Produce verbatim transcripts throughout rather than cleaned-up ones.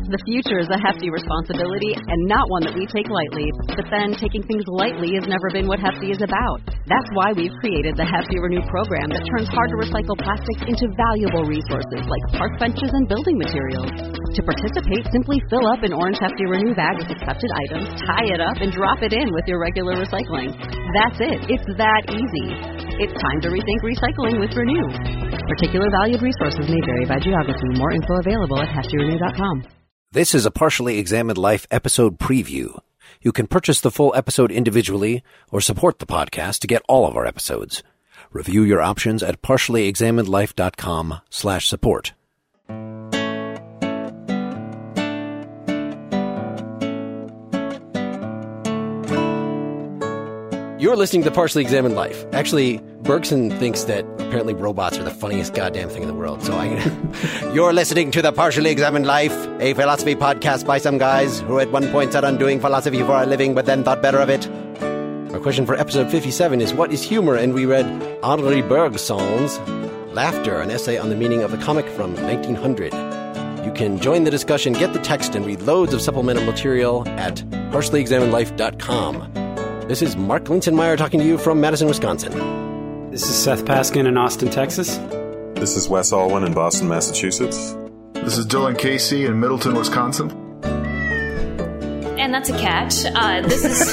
The future is a hefty responsibility and not one that we take lightly. But then taking things lightly has never been what Hefty is about. That's why we've created the Hefty Renew program that turns hard-to-recycle plastics into valuable resources like park benches and building materials. To participate, simply fill up an orange Hefty Renew bag with accepted items, tie it up, and drop it in with your regular recycling. That's it. It's that easy. It's time to rethink recycling with Renew. Particular valued resources may vary by geography. More info available at hefty renew dot com. This is a Partially Examined Life episode preview. You can purchase the full episode individually or support the podcast to get all of our episodes. Review your options at partially examined life dot com slash support. You're listening to Partially Examined Life. Actually, Bergson thinks that apparently robots are the funniest goddamn thing in the world. So I, you're listening to the Partially Examined Life, a philosophy podcast by some guys who at one point set on doing philosophy for a living, but then thought better of it. Our question for episode fifty-seven is, what is humor? And we read Henri Bergson's Laughter, an essay on the meaning of the comic from nineteen hundred. You can join the discussion, get the text, and read loads of supplemental material at partially examined life dot com. This is Mark Linsenmeyer talking to you from Madison, Wisconsin. This is Seth Paskin in Austin, Texas. This is Wes Alwyn in Boston, Massachusetts. This is Dylan Casey in Middleton, Wisconsin. And that's a cat. Uh, this is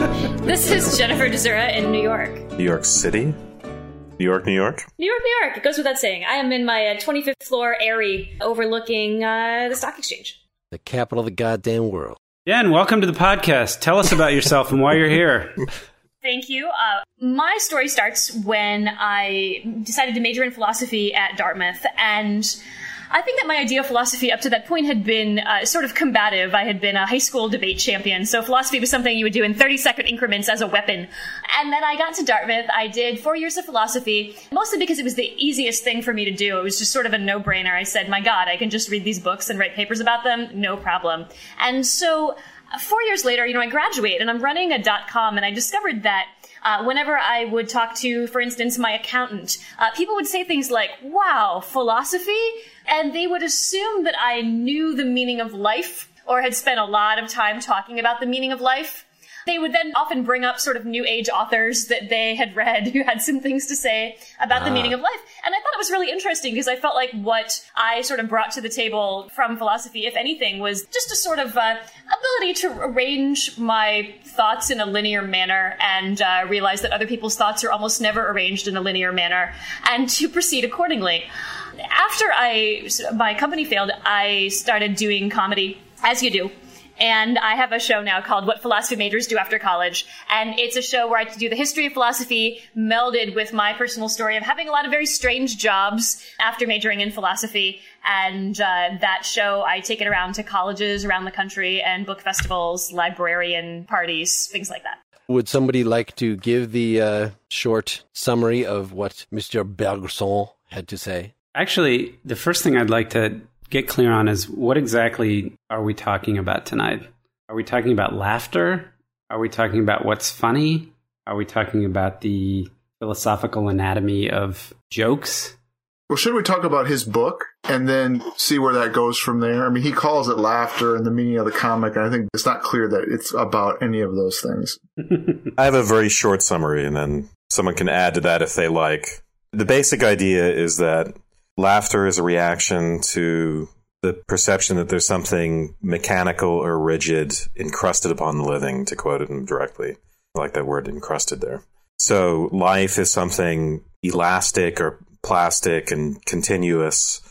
this is Jennifer Desura in New York. New York City? New York, New York? New York, New York. It goes without saying. I am in my uh, twenty-fifth floor Airy overlooking uh, the stock exchange. The capital of the goddamn world. Yeah, and welcome to the podcast. Tell us about yourself and why you're here. Thank you. Uh, my story starts when I decided to major in philosophy at Dartmouth, and I think that my idea of philosophy up to that point had been uh, sort of combative. I had been a high school debate champion, so philosophy was something you would do in thirty-second increments as a weapon. And then I got to Dartmouth. I did four years of philosophy, mostly because it was the easiest thing for me to do. It was just sort of a no-brainer. I said, my God, I can just read these books and write papers about them, no problem. And so four years later, you know, I graduate, and I'm running a dot-com, and I discovered that Uh, whenever I would talk to, for instance, my accountant, uh, people would say things like, wow, philosophy? And they would assume that I knew the meaning of life or had spent a lot of time talking about the meaning of life. They would then often bring up sort of new age authors that they had read who had some things to say about ah. the meaning of life. And I thought it was really interesting because I felt like what I sort of brought to the table from philosophy, if anything, was just a sort of uh, ability to arrange my thoughts in a linear manner and uh, realize that other people's thoughts are almost never arranged in a linear manner, and to proceed accordingly. After I, my company failed, I started doing comedy, as you do. And I have a show now called What Philosophy Majors Do After College. And it's a show where I do the history of philosophy melded with my personal story of having a lot of very strange jobs after majoring in philosophy. And uh, that show, I take it around to colleges around the country and book festivals, librarian parties, things like that. Would somebody like to give the uh, short summary of what Mister Bergson had to say? Actually, the first thing I'd like to get clear on is, what exactly are we talking about tonight? Are we talking about laughter? Are we talking about what's funny? Are we talking about the philosophical anatomy of jokes? Well, should we talk about his book and then see where that goes from there? I mean, he calls it laughter and the meaning of the comic, and I think it's not clear that it's about any of those things. I have a very short summary, and then someone can add to that if they like. The basic idea is that laughter is a reaction to the perception that there's something mechanical or rigid encrusted upon the living, to quote him directly. I like that word, encrusted, there. So life is something elastic or plastic and continuous,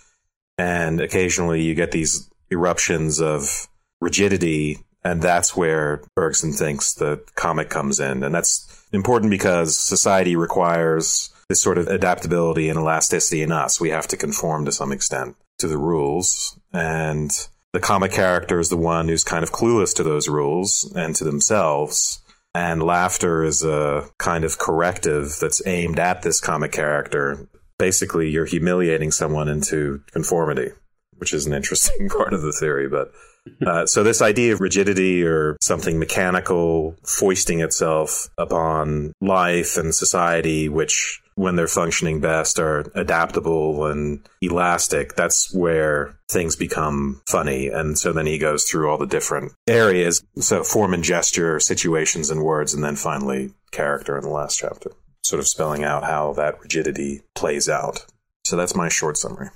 and occasionally you get these eruptions of rigidity, and that's where Bergson thinks the comic comes in. And that's important because society requires this sort of adaptability and elasticity in us. We have to conform to some extent to the rules. And the comic character is the one who's kind of clueless to those rules and to themselves. And laughter is a kind of corrective that's aimed at this comic character. Basically, you're humiliating someone into conformity, which is an interesting part of the theory. But uh, so this idea of rigidity or something mechanical foisting itself upon life and society, which when they're functioning best, are adaptable and elastic, that's where things become funny. And so then he goes through all the different areas. So form and gesture, situations and words, and then finally character in the last chapter, sort of spelling out how that rigidity plays out. So that's my short summary.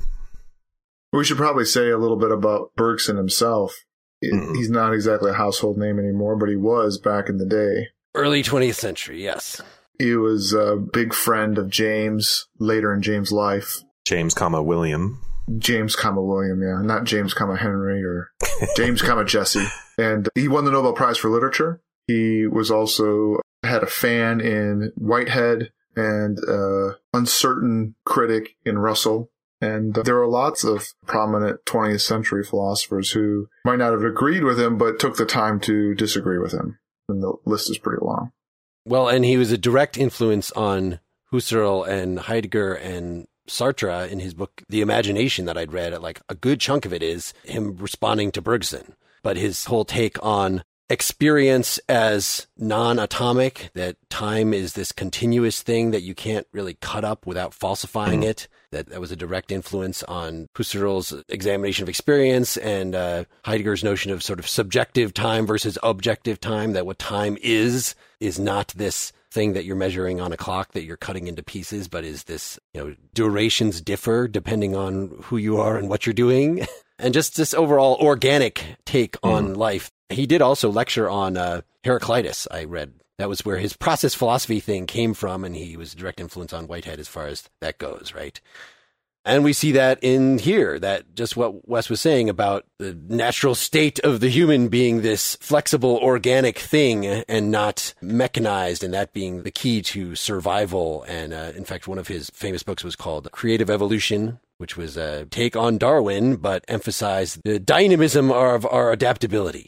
We should probably say a little bit about Bergson himself. Mm-hmm. He's not exactly a household name anymore, but he was back in the day. Early twentieth century, yes. He was a big friend of James, later in James' life. James, comma, William. James, comma, William, yeah. Not James, comma, Henry or James, comma, Jesse. And he won the Nobel Prize for Literature. He was also had a fan in Whitehead and an uncertain critic in Russell. And there are lots of prominent twentieth century philosophers who might not have agreed with him, but took the time to disagree with him. And the list is pretty long. Well, and he was a direct influence on Husserl and Heidegger and Sartre in his book, The Imagination, that I'd read. Like a good chunk of it is him responding to Bergson. But his whole take on experience as non-atomic, that time is this continuous thing that you can't really cut up without falsifying mm. it. That that was a direct influence on Husserl's examination of experience and uh, Heidegger's notion of sort of subjective time versus objective time, that what time is, is not this thing that you're measuring on a clock that you're cutting into pieces, but is this, you know, durations differ depending on who you are and what you're doing. And just this overall organic take mm. on life. He did also lecture on uh, Heraclitus, I read. That was where his process philosophy thing came from, and he was a direct influence on Whitehead as far as that goes, right? And we see that in here, that just what Wes was saying about the natural state of the human being this flexible, organic thing and not mechanized, and that being the key to survival. And uh, in fact, one of his famous books was called Creative Evolution, which was a take on Darwin, but emphasized the dynamism of our adaptability.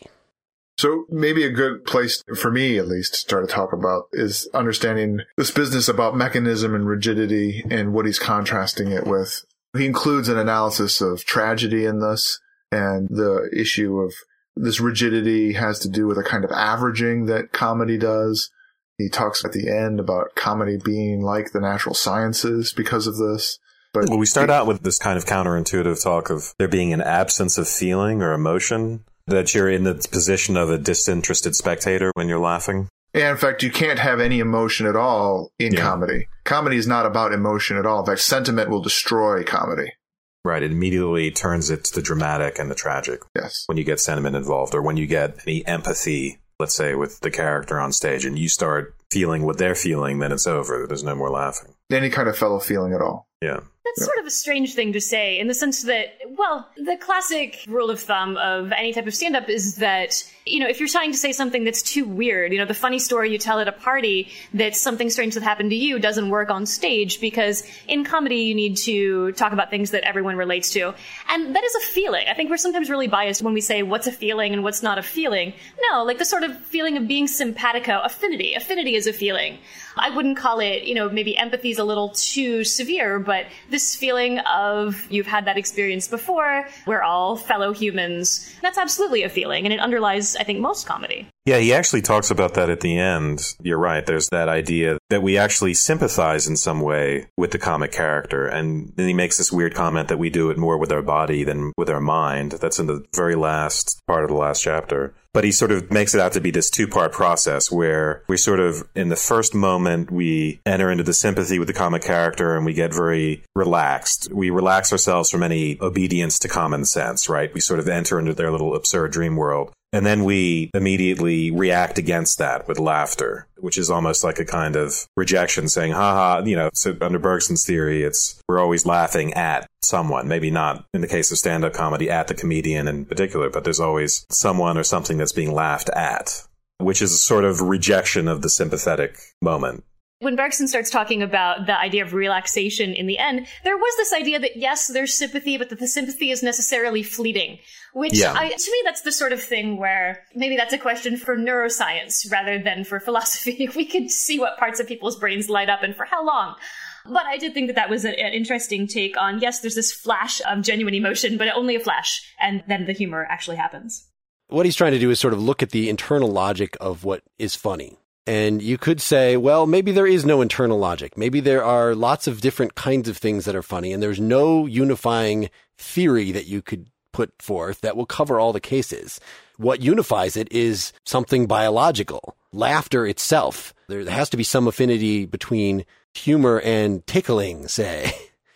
So maybe a good place, for me at least, to start to talk about is understanding this business about mechanism and rigidity and what he's contrasting it with. He includes an analysis of tragedy in this, and the issue of this rigidity has to do with a kind of averaging that comedy does. He talks at the end about comedy being like the natural sciences because of this. But well, we start out with this kind of counterintuitive talk of there being an absence of feeling or emotion, that you're in the position of a disinterested spectator when you're laughing. Yeah, in fact, you can't have any emotion at all in yeah. comedy. Comedy is not about emotion at all. In fact, sentiment will destroy comedy. Right. It immediately turns it to the dramatic and the tragic. Yes. When you get sentiment involved, or when you get any empathy, let's say, with the character on stage, and you start feeling what they're feeling, then it's over. There's no more laughing. Any kind of fellow feeling at all. Yeah. That's yeah. sort of a strange thing to say, in the sense that, well, the classic rule of thumb of any type of stand-up is that, you know, if you're trying to say something that's too weird, you know, the funny story you tell at a party that something strange that happened to you doesn't work on stage, because in comedy you need to talk about things that everyone relates to. And that is a feeling. I think we're sometimes really biased when we say what's a feeling and what's not a feeling. No, like the sort of feeling of being simpatico, affinity. Affinity is a feeling. I wouldn't call it, you know, maybe empathy is a little too severe, but this feeling of you've had that experience before, we're all fellow humans, that's absolutely a feeling, and it underlies, I think, most comedy. Yeah, he actually talks about that at the end. You're right. There's that idea that we actually sympathize in some way with the comic character. And then he makes this weird comment that we do it more with our body than with our mind. That's in the very last part of the last chapter. But he sort of makes it out to be this two-part process where we sort of, in the first moment, we enter into the sympathy with the comic character and we get very relaxed. We relax ourselves from any obedience to common sense, right? We sort of enter into their little absurd dream world. And then we immediately react against that with laughter, which is almost like a kind of rejection, saying, haha, you know, so under Bergson's theory, it's we're always laughing at someone, maybe not in the case of stand-up comedy at the comedian in particular, but there's always someone or something that's being laughed at, which is a sort of rejection of the sympathetic moment. When Bergson starts talking about the idea of relaxation in the end, there was this idea that, yes, there's sympathy, but that the sympathy is necessarily fleeting. Which, yeah. I, to me, that's the sort of thing where maybe that's a question for neuroscience rather than for philosophy. We could see what parts of people's brains light up and for how long. But I did think that that was a, an interesting take on, yes, there's this flash of genuine emotion, but only a flash, and then the humor actually happens. What he's trying to do is sort of look at the internal logic of what is funny. And you could say, well, maybe there is no internal logic. Maybe there are lots of different kinds of things that are funny, and there's no unifying theory that you could put forth that will cover all the cases. What unifies it is something biological. Laughter itself. There has to be some affinity between humor and tickling, say.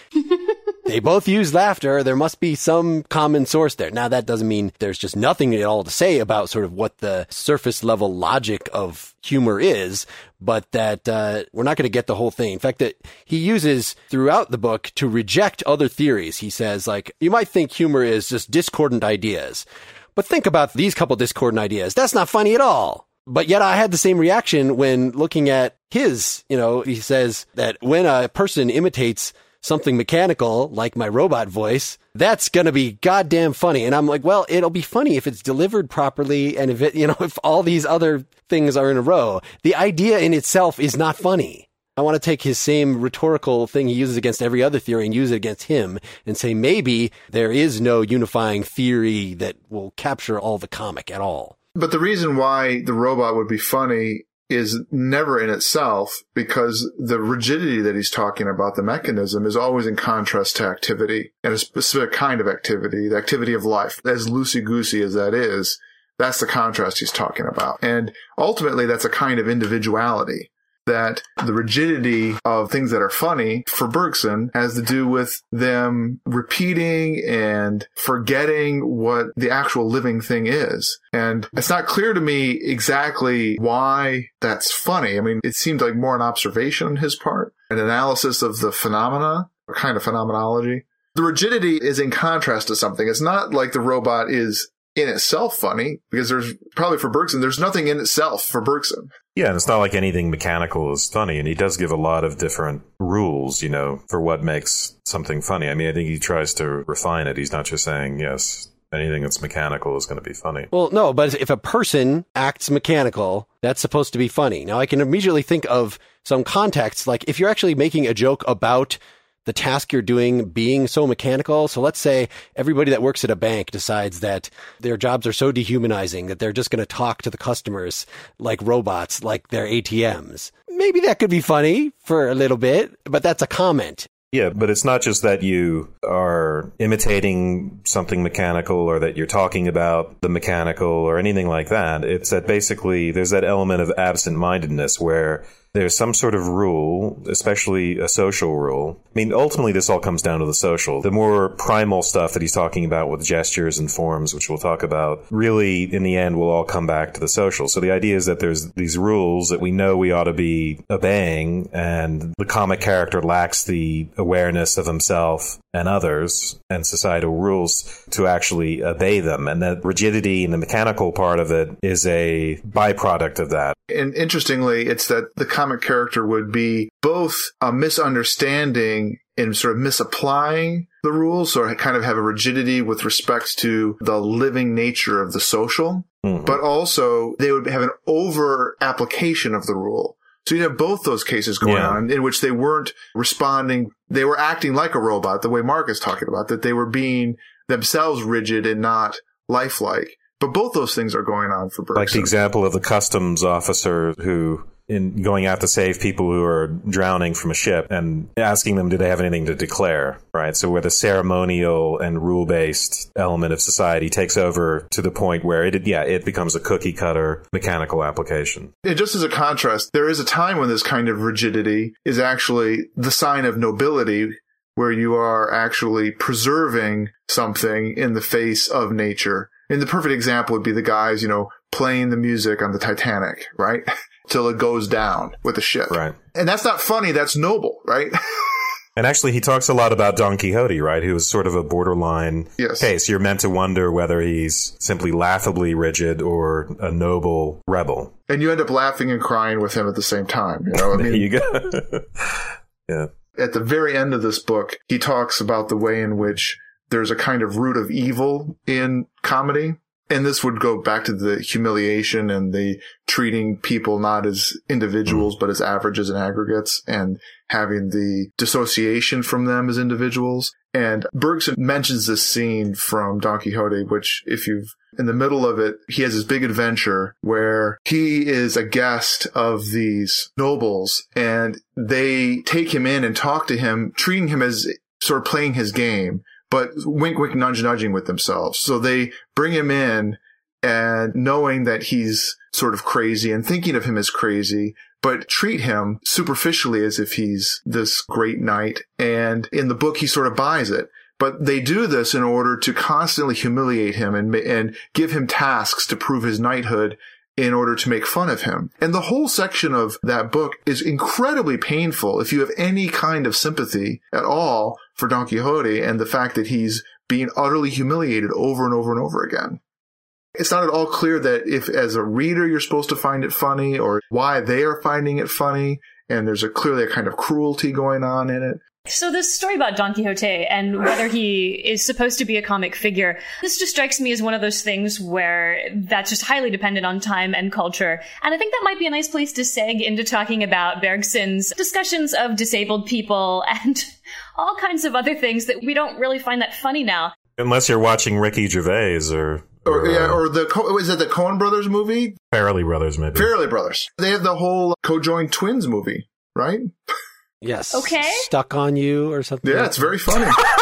They both use laughter. There must be some common source there. Now, that doesn't mean there's just nothing at all to say about sort of what the surface level logic of humor is, but that uh, we're not going to get the whole thing. In fact, that he uses throughout the book to reject other theories. He says, like, you might think humor is just discordant ideas, but think about these couple discordant ideas. That's not funny at all. But yet I had the same reaction when looking at his, you know, he says that when a person imitates something mechanical, like my robot voice, that's going to be goddamn funny. And I'm like, well, it'll be funny if it's delivered properly. And if it, you know, if all these other things are in a row, the idea in itself is not funny. I want to take his same rhetorical thing he uses against every other theory and use it against him and say, maybe there is no unifying theory that will capture all the comic at all. But the reason why the robot would be funny is never in itself, because the rigidity that he's talking about, the mechanism, is always in contrast to activity, and a specific kind of activity, the activity of life. As loosey-goosey as that is, that's the contrast he's talking about. And ultimately, that's a kind of individuality. That the rigidity of things that are funny for Bergson has to do with them repeating and forgetting what the actual living thing is. And it's not clear to me exactly why that's funny. I mean, it seemed like more an observation on his part, an analysis of the phenomena, a kind of phenomenology. The rigidity is in contrast to something. It's not like the robot is in itself funny, because there's probably for Bergson, there's nothing in itself for Bergson. Yeah, and it's not like anything mechanical is funny, and he does give a lot of different rules, you know, for what makes something funny. I mean, I think he tries to refine it. He's not just saying, yes, anything that's mechanical is going to be funny. Well, no, but if a person acts mechanical, that's supposed to be funny. Now, I can immediately think of some contexts, like if you're actually making a joke about the task you're doing being so mechanical. So let's say everybody that works at a bank decides that their jobs are so dehumanizing that they're just going to talk to the customers like robots, like their A T Ms. Maybe that could be funny for a little bit, but that's a comment. Yeah, but it's not just that you are imitating something mechanical or that you're talking about the mechanical or anything like that. It's that basically there's that element of absent-mindedness where there's some sort of rule, especially a social rule. I mean, ultimately, this all comes down to the social. The more primal stuff that he's talking about with gestures and forms, which we'll talk about, really, in the end, will all come back to the social. So the idea is that there's these rules that we know we ought to be obeying, and the comic character lacks the awareness of himself and others and societal rules to actually obey them. And that rigidity and the mechanical part of it is a byproduct of that. And interestingly, it's that the comic character would be both a misunderstanding and sort of misapplying the rules, or kind of have a rigidity with respect to the living nature of the social, mm-hmm. but also they would have an over application of the rule. So you have both those cases going yeah. on in which they weren't responding. They were acting like a robot, the way Mark is talking about, that they were being themselves rigid and not lifelike. But both those things are going on for Bergson. Like the example of the customs officer who, in going out to save people who are drowning from a ship and asking them, do they have anything to declare, right? So where the ceremonial and rule-based element of society takes over to the point where it, yeah, it becomes a cookie-cutter mechanical application. And just as a contrast, there is a time when this kind of rigidity is actually the sign of nobility, where you are actually preserving something in the face of nature. And the perfect example would be the guys, you know, playing the music on the Titanic, right? Till it goes down with the ship. Right. And that's not funny. That's noble, right? And actually, he talks a lot about Don Quixote, right? Who is sort of a borderline yes. case. You're meant to wonder whether he's simply laughably rigid or a noble rebel. And you end up laughing and crying with him at the same time. You know, I mean, there you go. Yeah. At the very end of this book, he talks about the way in which there's a kind of root of evil in comedy. And this would go back to the humiliation and the treating people not as individuals, mm. but as averages and aggregates, and having the dissociation from them as individuals. And Bergson mentions this scene from Don Quixote, which if you've In the middle of it, he has this big adventure where he is a guest of these nobles, and they take him in and talk to him, treating him as sort of playing his game, but wink, wink, nudge, nudging with themselves. So they bring him in, and knowing that he's sort of crazy and thinking of him as crazy, but treat him superficially as if he's this great knight. And in the book, he sort of buys it. But they do this in order to constantly humiliate him and and give him tasks to prove his knighthood in order to make fun of him. And the whole section of that book is incredibly painful if you have any kind of sympathy at all for Don Quixote and the fact that he's being utterly humiliated over and over and over again. It's not at all clear that if, as a reader, you're supposed to find it funny or why they are finding it funny. And there's a clearly a kind of cruelty going on in it. So this story about Don Quixote and whether he is supposed to be a comic figure, this just strikes me as one of those things where that's just highly dependent on time and culture. And I think that might be a nice place to seg into talking about Bergson's discussions of disabled people and all kinds of other things that we don't really find that funny now. Unless you're watching Ricky Gervais or... Or, or, yeah, or the, is it the Coen Brothers movie? Farrelly Brothers, maybe. Farrelly Brothers. They have the whole co-joined twins movie, right? Yes. Okay. Stuck on You or something. Yeah, like it's very funny.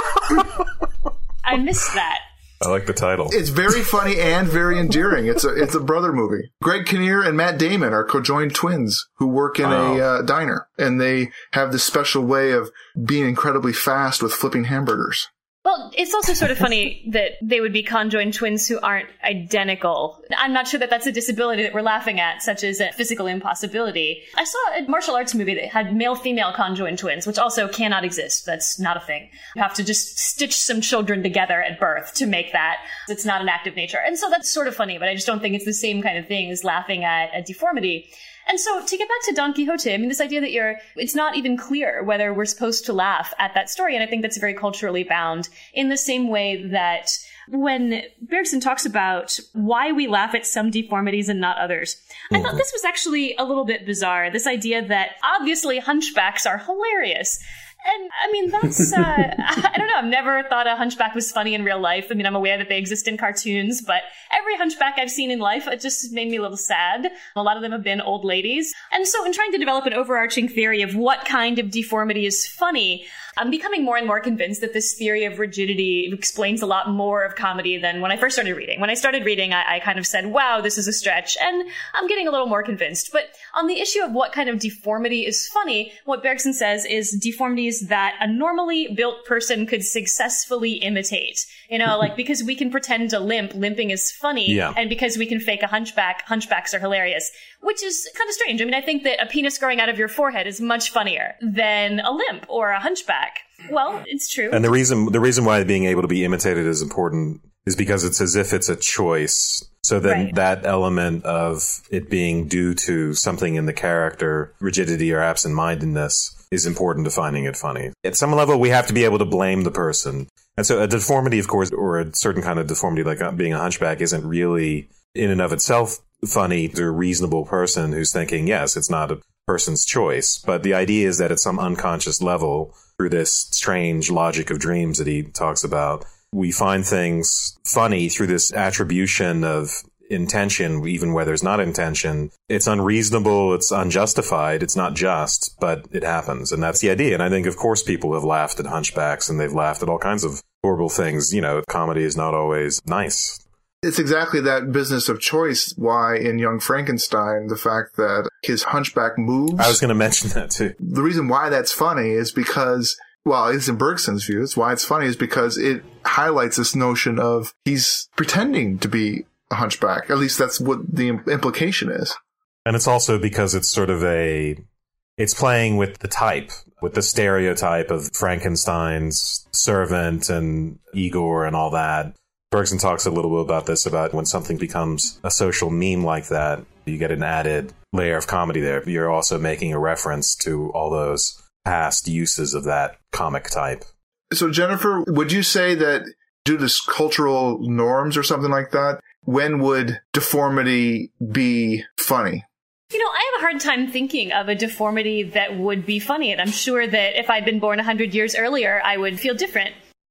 I missed that. I like the title. It's very funny and very endearing. It's a it's a brother movie. Greg Kinnear and Matt Damon are co-joined twins who work in Oh. a uh, diner, and they have this special way of being incredibly fast with flipping hamburgers. Well, it's also sort of funny that they would be conjoined twins who aren't identical. I'm not sure that that's a disability that we're laughing at, such as a physical impossibility. I saw a martial arts movie that had male-female conjoined twins, which also cannot exist. That's not a thing. You have to just stitch some children together at birth to make that. It's not an act of nature. And so that's sort of funny, but I just don't think it's the same kind of thing as laughing at a deformity. And so to get back to Don Quixote, I mean, this idea that you're, it's not even clear whether we're supposed to laugh at that story. And I think that's very culturally bound in the same way that when Bergson talks about why we laugh at some deformities and not others, I thought this was actually a little bit bizarre. This idea that obviously hunchbacks are hilarious. And I mean, that's, uh, I don't know, I've never thought a hunchback was funny in real life. I mean, I'm aware that they exist in cartoons, but every hunchback I've seen in life, it just made me a little sad. A lot of them have been old ladies. And so in trying to develop an overarching theory of what kind of deformity is funny, I'm becoming more and more convinced that this theory of rigidity explains a lot more of comedy than when I first started reading. When I started reading, I, I kind of said, wow, this is a stretch, and I'm getting a little more convinced. But on the issue of what kind of deformity is funny, what Bergson says is deformities that a normally built person could successfully imitate. You know, like because we can pretend to limp, limping is funny, Yeah. and because we can fake a hunchback, hunchbacks are hilarious, which is kind of strange. I mean, I think that a penis growing out of your forehead is much funnier than a limp or a hunchback. Well, it's true. And the reason the reason why being able to be imitated is important is because it's as if it's a choice. So then Right. that element of it being due to something in the character, rigidity or absent-mindedness, is important to finding it funny. At some level, we have to be able to blame the person. And so a deformity, of course, or a certain kind of deformity like being a hunchback isn't really in and of itself funny to a reasonable person who's thinking, yes, it's not a person's choice. But the idea is that at some unconscious level, through this strange logic of dreams that he talks about, we find things funny through this attribution of intention, even where there's not intention. It's unreasonable, it's unjustified, it's not just, but it happens. And that's the idea. And I think, of course, people have laughed at hunchbacks and they've laughed at all kinds of horrible things. You know, comedy is not always nice. It's exactly that business of choice why in Young Frankenstein, the fact that his hunchback moves. I was going to mention that too. The reason why that's funny is because, well, it's in Bergson's view, it's why it's funny is because it highlights this notion of he's pretending to be a hunchback. At least that's what the implication is. And it's also because it's sort of a, it's playing with the type, with the stereotype of Frankenstein's servant and Igor and all that. Bergson talks a little bit about this, about when something becomes a social meme like that, you get an added layer of comedy there. You're also making a reference to all those past uses of that comic type. So, Jennifer, would you say that due to cultural norms or something like that, when would deformity be funny? You know, I have a hard time thinking of a deformity that would be funny, and I'm sure that if I'd been born one hundred years earlier, I would feel different.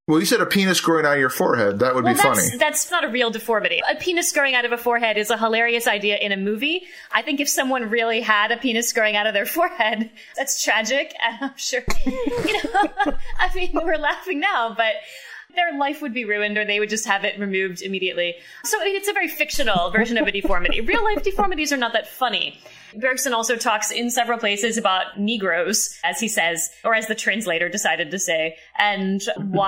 Well, you said a penis growing out of your forehead. That would well, be that's, funny. That's not a real deformity. A penis growing out of a forehead is a hilarious idea in a movie. I think if someone really had a penis growing out of their forehead, that's tragic. And I'm sure, you know, I mean, we're laughing now, but their life would be ruined or they would just have it removed immediately. So I mean, it's a very fictional version of a deformity. Real life deformities are not that funny. Bergson also talks in several places about Negroes, as he says, or as the translator decided to say, and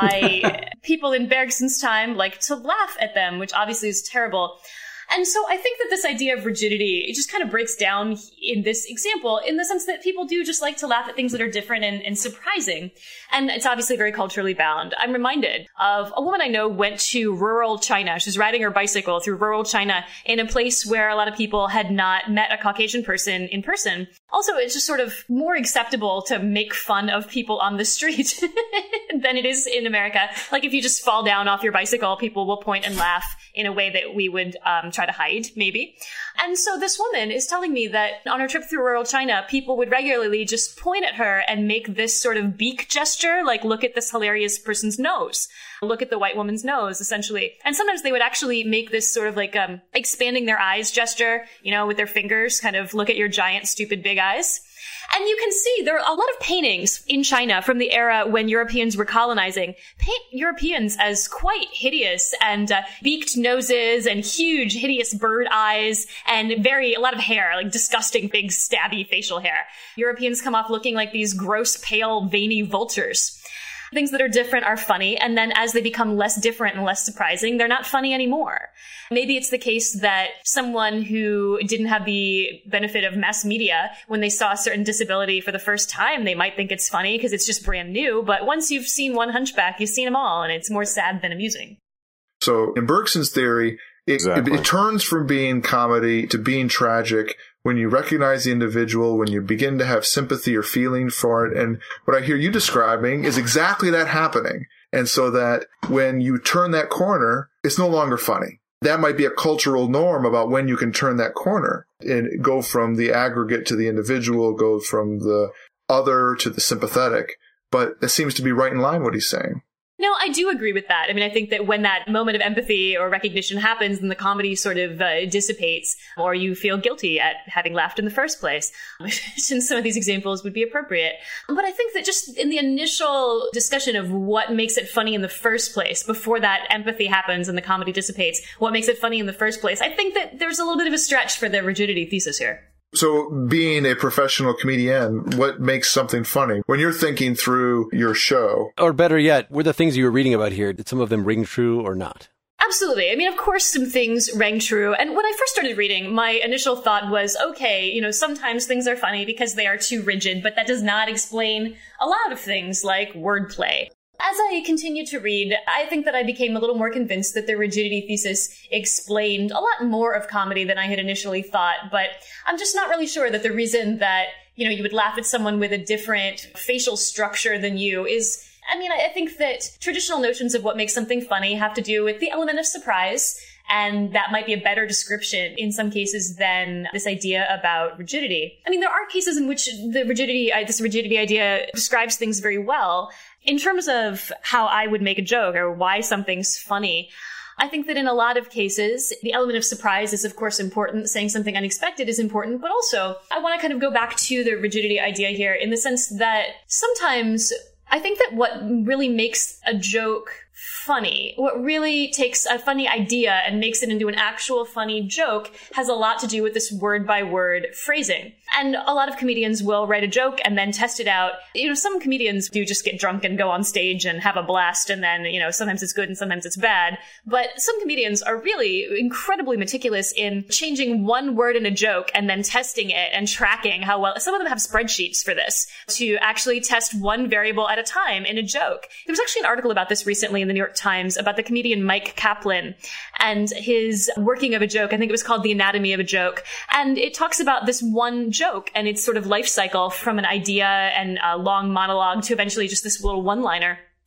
why people in Bergson's time like to laugh at them, which obviously is terrible. And so I think that this idea of rigidity, it just kind of breaks down in this example in the sense that people do just like to laugh at things that are different and, and surprising. And it's obviously very culturally bound. I'm reminded of a woman I know went to rural China. She was riding her bicycle through rural China in a place where a lot of people had not met a Caucasian person in person. Also, it's just sort of more acceptable to make fun of people on the street than it is in America. Like if you just fall down off your bicycle, people will point and laugh in a way that we would um, try to hide, maybe. And so this woman is telling me that on her trip through rural China, people would regularly just point at her and make this sort of beak gesture, like look at this hilarious person's nose. Look at the white woman's nose, essentially. And sometimes they would actually make this sort of like um, expanding their eyes gesture, you know, with their fingers, kind of look at your giant, stupid, big eyes. And you can see there are a lot of paintings in China from the era when Europeans were colonizing, paint Europeans as quite hideous and uh, beaked noses and huge, hideous bird eyes and very, a lot of hair, like disgusting, big, stabby facial hair. Europeans come off looking like these gross, pale, veiny vultures. Things that are different are funny, and then as they become less different and less surprising, they're not funny anymore. Maybe it's the case that someone who didn't have the benefit of mass media, when they saw a certain disability for the first time, they might think it's funny because it's just brand new, but once you've seen one hunchback, you've seen them all, and it's more sad than amusing. So in Bergson's theory, it, exactly. it, it turns from being comedy to being tragic when you recognize the individual, when you begin to have sympathy or feeling for it. And what I hear you describing is exactly that happening. And so that when you turn that corner, it's no longer funny. That might be a cultural norm about when you can turn that corner and go from the aggregate to the individual, go from the other to the sympathetic. But it seems to be right in line what he's saying. No, I do agree with that. I mean, I think that when that moment of empathy or recognition happens, then the comedy sort of uh, dissipates, or you feel guilty at having laughed in the first place. Since some of these examples would be appropriate. But I think that just in the initial discussion of what makes it funny in the first place, before that empathy happens and the comedy dissipates, what makes it funny in the first place, I think that there's a little bit of a stretch for the rigidity thesis here. So being a professional comedian, what makes something funny? When you're thinking through your show. Or better yet, were the things you were reading about here, did some of them ring true or not? Absolutely. I mean, of course, some things rang true. And when I first started reading, my initial thought was, okay, you know, sometimes things are funny because they are too rigid, but that does not explain a lot of things like wordplay. As I continued to read, I think that I became a little more convinced that the rigidity thesis explained a lot more of comedy than I had initially thought, but I'm just not really sure that the reason that, you know, you would laugh at someone with a different facial structure than you is, I mean, I think that traditional notions of what makes something funny have to do with the element of surprise, and that might be a better description in some cases than this idea about rigidity. I mean, there are cases in which the rigidity, this rigidity idea describes things very well. In terms of how I would make a joke or why something's funny, I think that in a lot of cases, the element of surprise is, of course, important. Saying something unexpected is important. But also, I want to kind of go back to the rigidity idea here in the sense that sometimes I think that what really makes a joke funny, what really takes a funny idea and makes it into an actual funny joke, has a lot to do with this word-by-word phrasing. And a lot of comedians will write a joke and then test it out. You know, some comedians do just get drunk and go on stage and have a blast, and then, you know, sometimes it's good and sometimes it's bad. But some comedians are really incredibly meticulous in changing one word in a joke and then testing it and tracking how well. Some of them have spreadsheets for this, to actually test one variable at a time in a joke. There was actually an article about this recently in the New York Times about the comedian Mike Kaplan and his working of a joke. I think it was called The Anatomy of a Joke. And it talks about this one joke and its sort of life cycle from an idea and a long monologue to eventually just this little one-liner.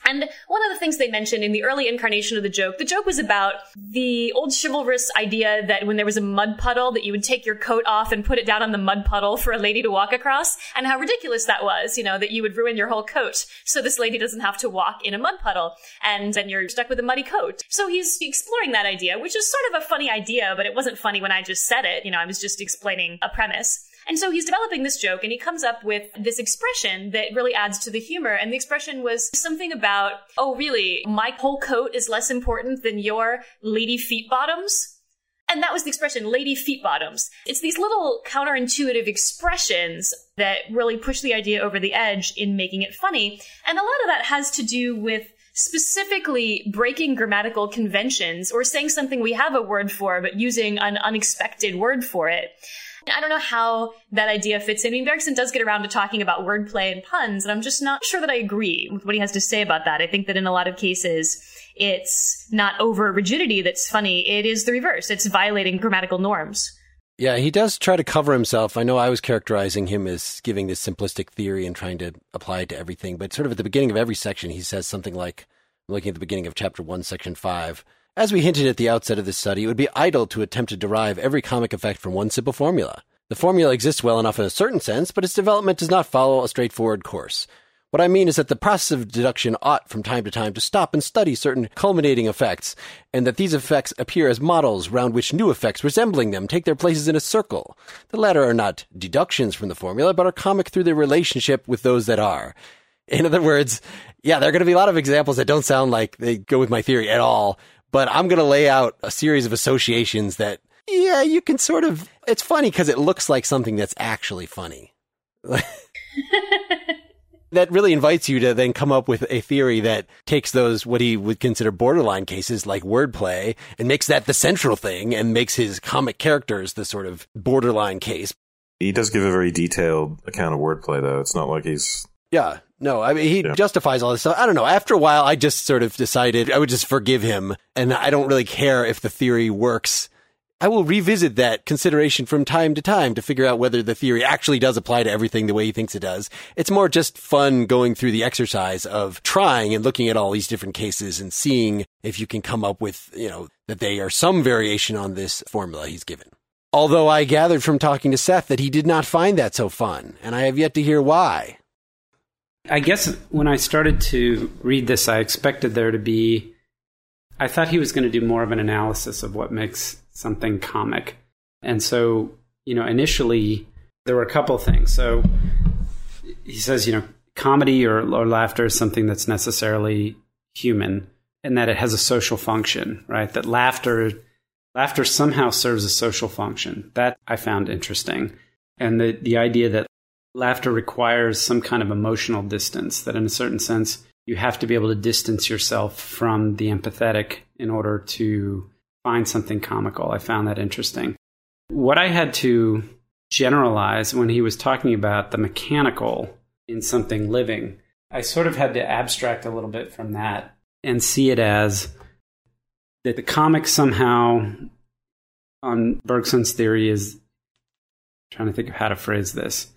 And one of the things they mentioned in the early incarnation of the joke, the joke was about the old chivalrous idea that when there was a mud puddle, that you would take your coat off and put it down on the mud puddle for a lady to walk across, and how ridiculous that was, you know, that you would ruin your whole coat so this lady doesn't have to walk in a mud puddle, and then you're stuck with a muddy coat. So he's exploring that idea, which is sort of a funny idea, but it wasn't funny when I just said it. You know, I was just explaining a premise. And so he's developing this joke, and he comes up with this expression that really adds to the humor. And the expression was something about, oh, really, my whole coat is less important than your lady feet bottoms? And that was the expression, lady feet bottoms. It's these little counterintuitive expressions that really push the idea over the edge in making it funny. And a lot of that has to do with specifically breaking grammatical conventions or saying something we have a word for, but using an unexpected word for it. I don't know how that idea fits in. I mean, Bergson does get around to talking about wordplay and puns, and I'm just not sure that I agree with what he has to say about that. I think that in a lot of cases, it's not over rigidity that's funny. It is the reverse. It's violating grammatical norms. Yeah, he does try to cover himself. I know I was characterizing him as giving this simplistic theory and trying to apply it to everything, but sort of at the beginning of every section, he says something like, I'm looking at the beginning of chapter one, section five, as we hinted at the outset of this study, it would be idle to attempt to derive every comic effect from one simple formula. The formula exists well enough in a certain sense, but its development does not follow a straightforward course. What I mean is that the process of deduction ought from time to time to stop and study certain culminating effects, and that these effects appear as models round which new effects resembling them take their places in a circle. The latter are not deductions from the formula, but are comic through their relationship with those that are. In other words, yeah, there are going to be a lot of examples that don't sound like they go with my theory at all, but I'm going to lay out a series of associations that, yeah, you can sort of, it's funny because it looks like something that's actually funny. That really invites you to then come up with a theory that takes those, what he would consider borderline cases like wordplay, and makes that the central thing and makes his comic characters the sort of borderline case. He does give a very detailed account of wordplay, though. It's not like he's... Yeah, no, I mean, he yeah. justifies all this stuff. I don't know. After a while, I just sort of decided I would just forgive him, and I don't really care if the theory works. I will revisit that consideration from time to time to figure out whether the theory actually does apply to everything the way he thinks it does. It's more just fun going through the exercise of trying and looking at all these different cases and seeing if you can come up with, you know, that they are some variation on this formula he's given. Although I gathered from talking to Seth that he did not find that so fun, and I have yet to hear why. I guess when I started to read this, I expected there to be, I thought he was going to do more of an analysis of what makes something comic. And so, you know, initially there were a couple of things. So he says, you know, comedy or, or laughter is something that's necessarily human and that it has a social function, right? That laughter, laughter somehow serves a social function. That I found interesting. And the, the idea that laughter requires some kind of emotional distance, that in a certain sense, you have to be able to distance yourself from the empathetic in order to find something comical. I found that interesting. What I had to generalize when he was talking about the mechanical in something living, I sort of had to abstract a little bit from that and see it as that the comic somehow, on Bergson's theory, is, I'm trying to think of how to phrase this,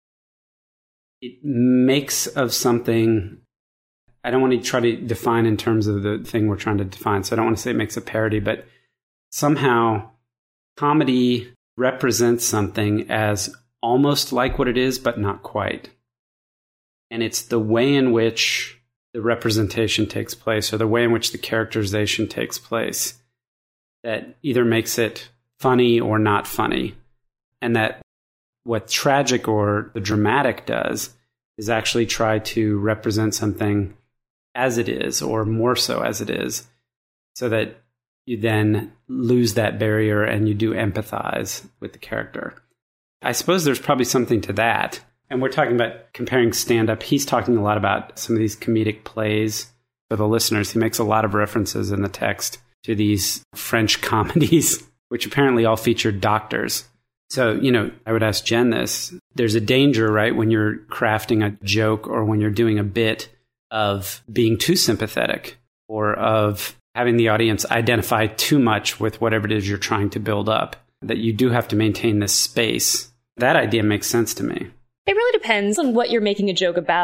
it makes of something, I don't want to try to define in terms of the thing we're trying to define, so I don't want to say it makes a parody, but somehow comedy represents something as almost like what it is, but not quite. And it's the way in which the representation takes place, or the way in which the characterization takes place, that either makes it funny or not funny. And that what tragic or the dramatic does is actually try to represent something as it is, or more so as it is, so that you then lose that barrier and you do empathize with the character. I suppose there's probably something to that. And we're talking about comparing stand-up. He's talking a lot about some of these comedic plays. For the listeners, he makes a lot of references in the text to these French comedies, which apparently all featured doctors. So, you know, I would ask Jen this. There's a danger, right, when you're crafting a joke or when you're doing a bit, of being too sympathetic or of having the audience identify too much with whatever it is you're trying to build up, that you do have to maintain this space. That idea makes sense to me. It really depends on what you're making a joke about.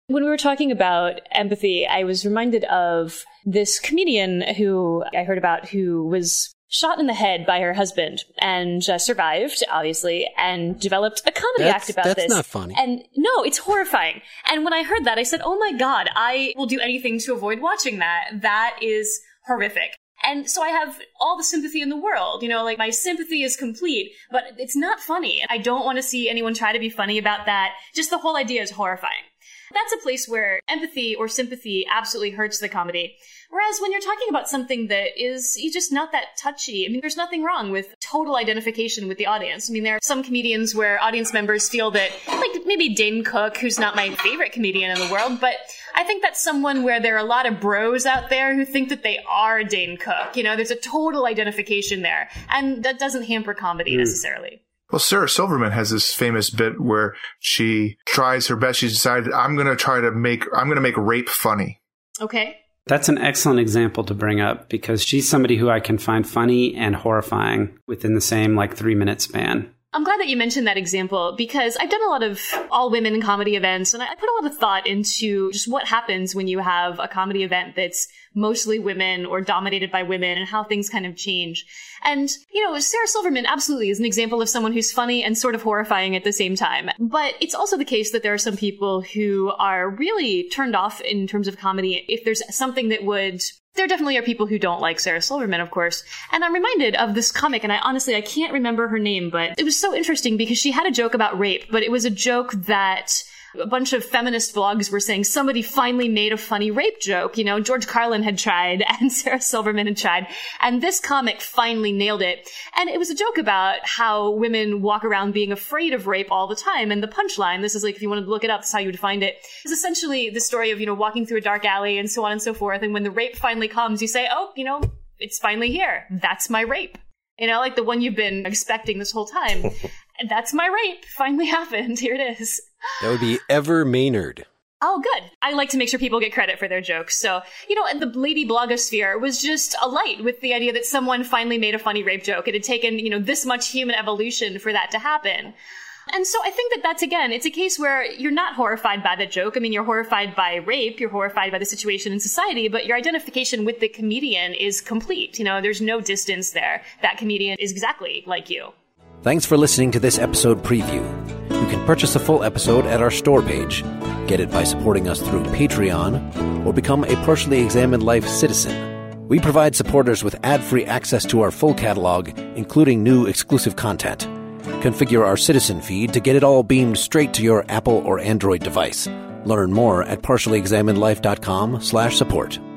When we were talking about empathy, I was reminded of this comedian who I heard about who was shot in the head by her husband and uh, survived, obviously, and developed a comedy that's, act about that's this. That's not funny. And no, it's horrifying. And when I heard that, I said, oh my God, I will do anything to avoid watching that. That is horrific. And so I have all the sympathy in the world, you know, like my sympathy is complete, but it's not funny. I don't want to see anyone try to be funny about that. Just the whole idea is horrifying. That's a place where empathy or sympathy absolutely hurts the comedy. Whereas when you're talking about something that is just not that touchy, I mean, there's nothing wrong with total identification with the audience. I mean, there are some comedians where audience members feel that, like maybe Dane Cook, who's not my favorite comedian in the world, but I think that's someone where there are a lot of bros out there who think that they are Dane Cook. You know, there's a total identification there, and that doesn't hamper comedy mm. necessarily. Well, Sarah Silverman has this famous bit where she tries her best. She's decided, I'm going to try to make, I'm going to make rape funny. Okay. That's an excellent example to bring up because she's somebody who I can find funny and horrifying within the same like three minute span. I'm glad that you mentioned that example because I've done a lot of all women comedy events and I put a lot of thought into just what happens when you have a comedy event that's mostly women or dominated by women and how things kind of change. And, you know, Sarah Silverman absolutely is an example of someone who's funny and sort of horrifying at the same time. But it's also the case that there are some people who are really turned off in terms of comedy if there's something that would... There definitely are people who don't like Sarah Silverman, of course. And I'm reminded of this comic, and I honestly, I can't remember her name, but it was so interesting because she had a joke about rape, but it was a joke that a bunch of feminist blogs were saying somebody finally made a funny rape joke. You know, George Carlin had tried and Sarah Silverman had tried, and this comic finally nailed it. And it was a joke about how women walk around being afraid of rape all the time. And the punchline, this is like, if you wanted to look it up, that's how you would find it, is essentially the story of, you know, walking through a dark alley and so on and so forth. And when the rape finally comes, you say, oh, you know, it's finally here. That's my rape. You know, like the one you've been expecting this whole time. And that's my rape. Finally happened. Here it is. That would be Ever Maynard. Oh, good. I like to make sure people get credit for their jokes. So, you know, the lady blogosphere was just alight with the idea that someone finally made a funny rape joke. It had taken, you know, this much human evolution for that to happen. And so I think that that's, again, it's a case where you're not horrified by the joke. I mean, you're horrified by rape, you're horrified by the situation in society, but your identification with the comedian is complete. You know, there's no distance there. That comedian is exactly like you. Thanks for listening to this episode preview. You can purchase a full episode at our store page, get it by supporting us through Patreon, or become a Partially Examined Life citizen. We provide supporters with ad-free access to our full catalog, including new exclusive content. Configure our citizen feed to get it all beamed straight to your Apple or Android device. Learn more at partially examined life dot com slash support.